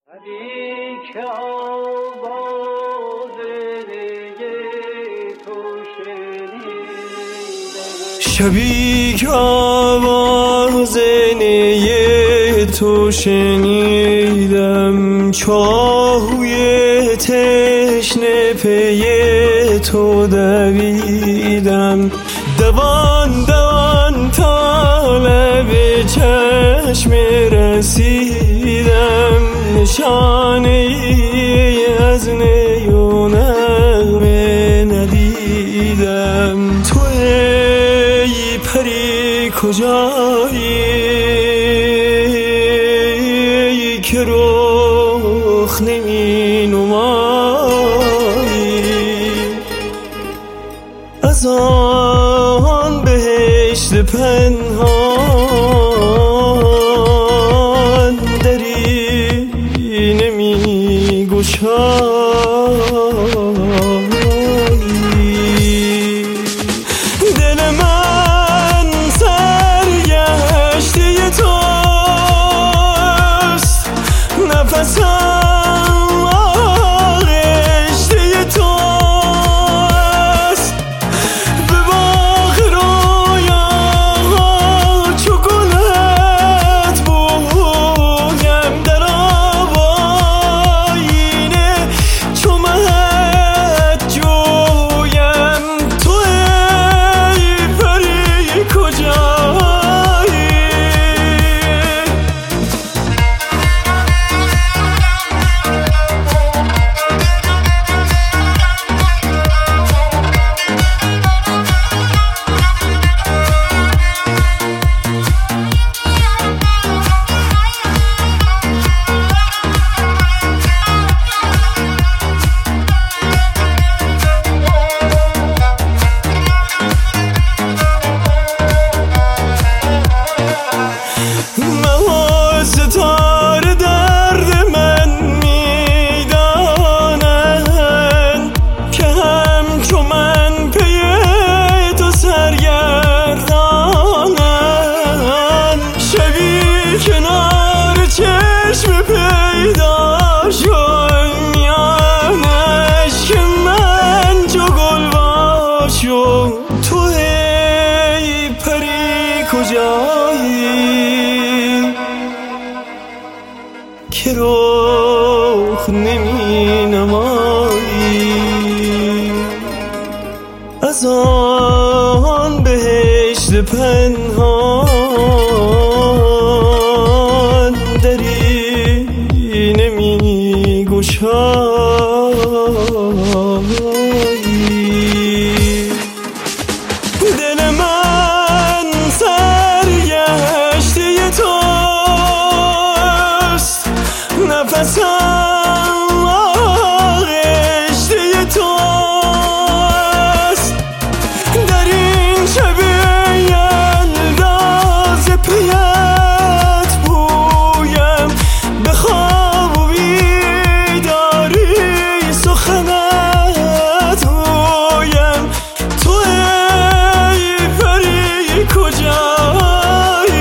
شبی که آواز نی تو شنیدم، چاهوی تشنه پی تو دویدم، دوان دوان تا لب چشم رسیدم، نشانه ای از نی و نغمه ندیدم. تو ای پری کجایی که رخ نمی نمایی؟ از آن بهشت پنهان دری نمی گشایی؟ دل من سرگشته توست، نفسم آغشته توست، به باغ رویاها چو گلت بویم، در آیینه چو مهت جویم. تو ای پری کجایی؟ ماه ستاره درد من میدانند که همچو من پی تو سرگردانند. شبی کنار چشم پیدا شد، میان اشک من چو گلوا شد. تو ای پری کجایی که رخ نمی نمایی؟ از آن بهشت پنهان دری نمی گشایی؟ دل من سرگشته توست، نفسم آغشته توست، در این شب انداز پیت بویم، به خواب و بیداری سخنت گویم. تو ای پری کجایی؟